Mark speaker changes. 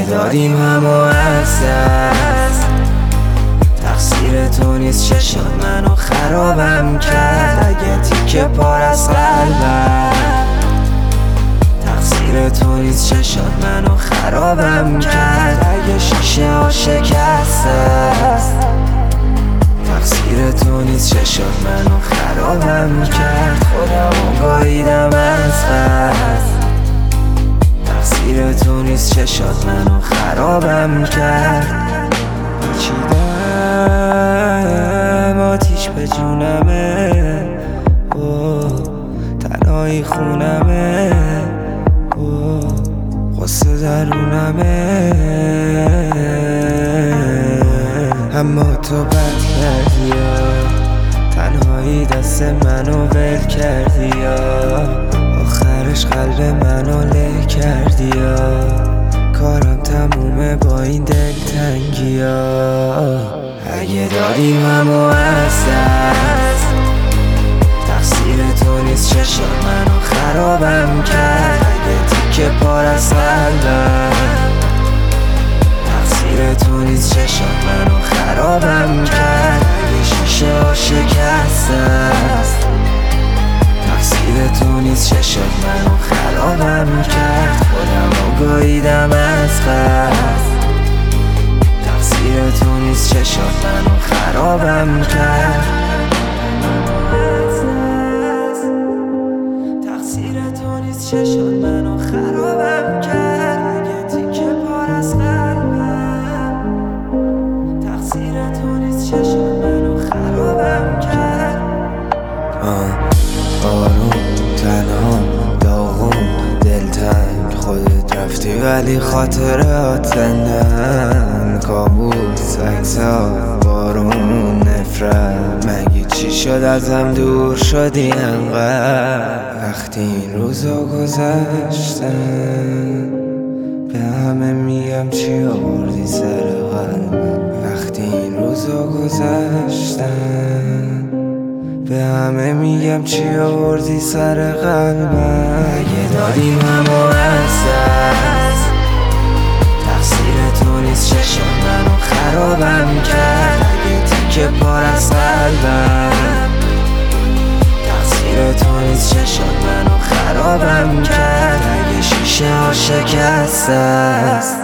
Speaker 1: اگه دادیم همو از دست، تقصیر تو نیست چشات منو خرابم کرد. اگه تیکه پار از قلبم، تقصیر تو نیست چشات منو خرابم کرد. اگه شیشه ها شکسته است، تقصیر تو نیست چشات منو خرابم کرد. خودمو گاهیدم از قصد، تقصیر تو نیست چشات منو خرابم کرد. پیچیدم آتیش به جونمه، تنهایی خونمه، غصه درونمه. اما تو بد کردی یا تنهایی دست منو ول کردی یا آخرش قلب منو له کردی یا کارم تمومه با این دلتنگی یا. اگه دادیم همو از دست، تقصیر تو نیست چشات منو خرابم کرد. اگه تیکه پار از قلبم، تقصیر تو نیست چشات منو خرابم کرد. اگه شیشه ها شکسته است، تقصیر تو نیست چشات منو خرابم کرد. خودمو گاهیدم از قصد، تقصیر تو نیست چشات منو خرابم کرد. تقصیر تو نیست چشات منو خرابم کرد. اگه تیکه پار از قلبم، تقصیر تو نیست چشات منو خرابم کرد.
Speaker 2: آروم تنها داغون دلتنگ، خودت رفتی ولی خاطرات زندن. کابوس عکس‌ها بارون نفرت، مگه چی شد ازم دور شدی انقدر؟ وقتی این روزا گذشتن به همه میگم چی آوردی سر قلبم. وقتی این روزا گذشتن به همه میگم چی آوردی سر قلبم.
Speaker 1: اگه دادیم همو از دست، تقصیر تو نیست چشات منو خرابم کرد. اگه تیکه پار از قلبم، تقصیر تو نیست چشات منو خرابم کرد. اگه شیشه ها شکسته است،